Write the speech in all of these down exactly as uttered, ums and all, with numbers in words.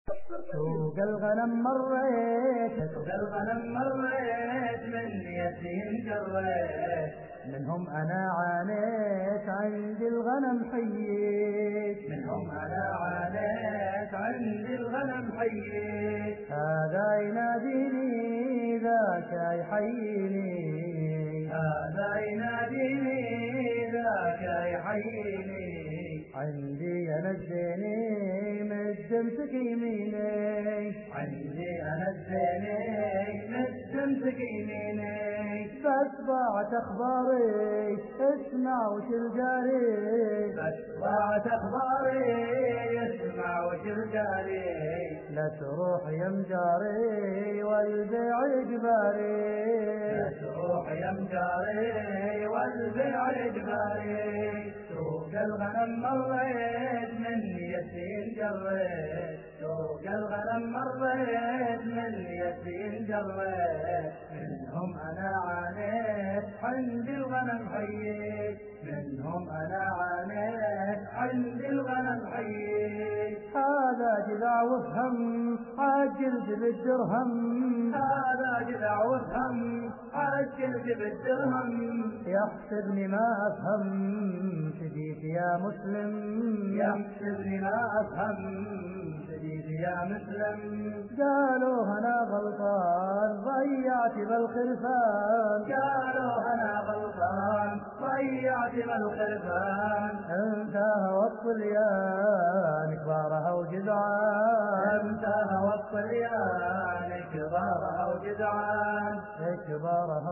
سوق الغنم مريت سوق الغنم مريت من يتيم جريت منهم أنا عانيت عندي الغنم حييت منهم أنا عانيت عندي الغنم حييت هذا يناديني ذاك يحييني هذا يناديني ذاك يحييني عندي أنا الزيني مد امسك يميني عندي أنا الزيني مد امسك يميني فاتبعت أخباري اسمع وش الجاري فاتبعت أخباري اسمع وش الجاري لا تروح يا مجاري والبيع إجباري لا تروح يا مجاري والبيع إجباري سوق الغنم مريت من يتيم جريت سوق الغنم مريت من يتيم جريت منهم أنا عانيت عندي الغنم حييت منهم أنا عانيت عندي الغنم حييت هذا جذع وفهم عاجل بالدرهم هذا جذع وفهم عاجل بالدرهم يحسبني ما أفهم فديك يا مسلم يحسبني ما أفهم فديك يا مسلم قالوا أنا غلطان ضيعت بالخرفان قالوا أنا غلطان ضيعت بالخرفان انتهى والصليان كبارها وجدعان انتهى والصليان كبارها وجدعان كبارها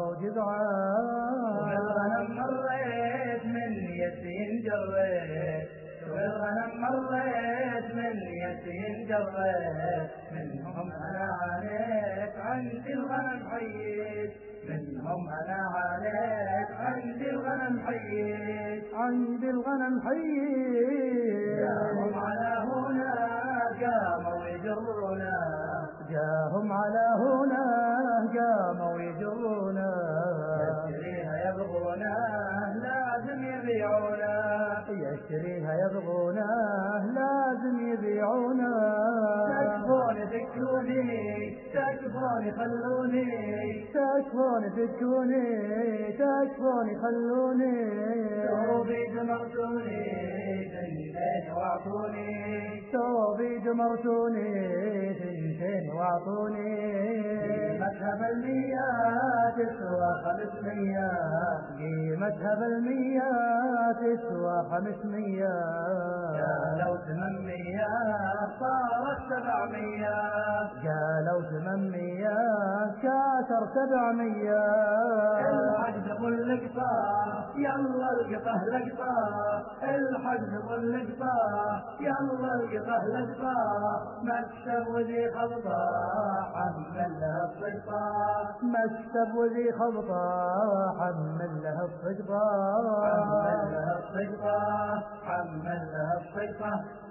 وجدعان والغنم مريت من يتيم جريت والغنم مريت من يتيم جريت منهم أنا عانيت عندي الغنم حييت منهم أنا عانيت عندي الغنم حييت عندي الغنم حييت جاهم على هنا قاموا يجرونا جاهم على هنا قاموا يجرونا يشتريها يبغونا لازم يبيعونا يشتريها يبغونا لازم يبيعونا تكفوني تكفوني تكفوني خلوني تكفوني تكفوني تكفوني خلوني ثوبي جمرتوني ثنتين واعطوني ثوبي جمرتوني ثنتين واعطوني قيمتها بالمية تسوى خمسمية قيمتها بالمية تسوى خمسمية قالوا ثمانمية صارت سبعمية قالوا ثمانمية كاسر سبعمية الحج بالقطة يلا القطة لقطة الحج بالقطة يلا القطة لقطة مكسب وذي خلطة حمل لها الصيطة مكتب وذي خلطة حمل لها الصقطة حمل لها الصيطة حمل لها الصيطة